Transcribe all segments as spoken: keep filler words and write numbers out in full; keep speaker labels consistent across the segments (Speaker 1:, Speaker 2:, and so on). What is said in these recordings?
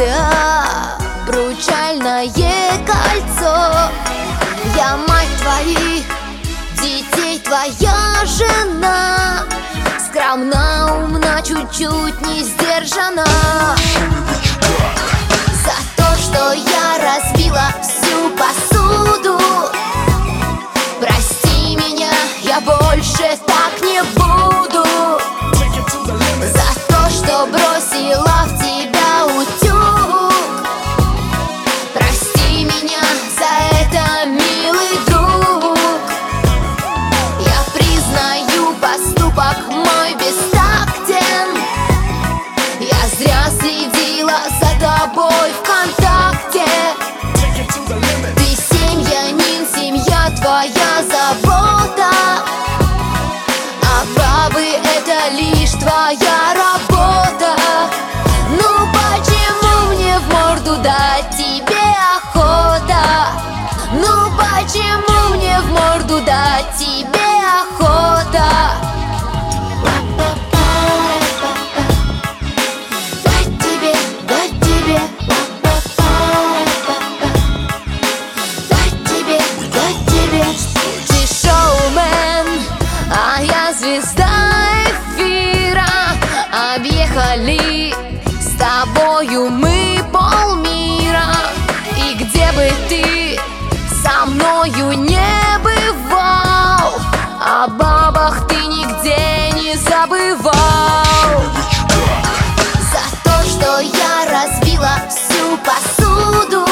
Speaker 1: ДА, обручальное кольцо. Я мать твоих детей, твоя жена. Скромна, умна, чуть-чуть не сдержана. За то, что я разбила всю посуду, прости меня, я больше так не буду. За то, что бросила в тебя утюг, прости меня за это, милый друг. Я признаю поступок мой бестактен. Я зря следила за тобой ВКонтакте. Ты семьянин, семья твоя забота, а бабы это лишь твоя работа. Ну почему мне в морду дать тебе охота? Ну почему мне в морду дать тебе охота? Дать тебе, дать тебе, дать тебе, дать тебе. Ты шоумен, а я звезда эфира. Объехали с тобою мы полмира. И где бы ты со мною не бывал, о бабах ты нигде не забывал. За то, что я разбила всю посуду,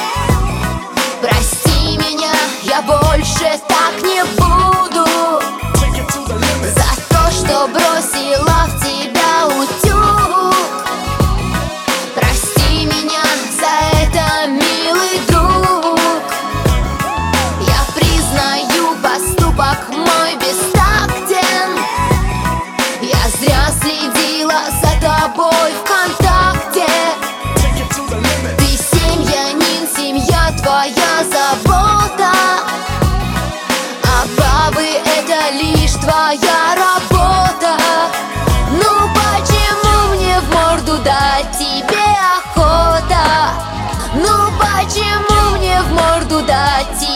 Speaker 1: прости меня, я больше так не буду. За то, что бросила в тебя утюг, прости меня за это, милый друг. Я признаю поступок мой бестактен. Я зря следила за тобой ВКонтакте. Ты семьянин, семья твоя забота, а бабы это лишь твоя работа. Ну почему мне в морду дать тебе охота? Ну почему мне в морду дать тебе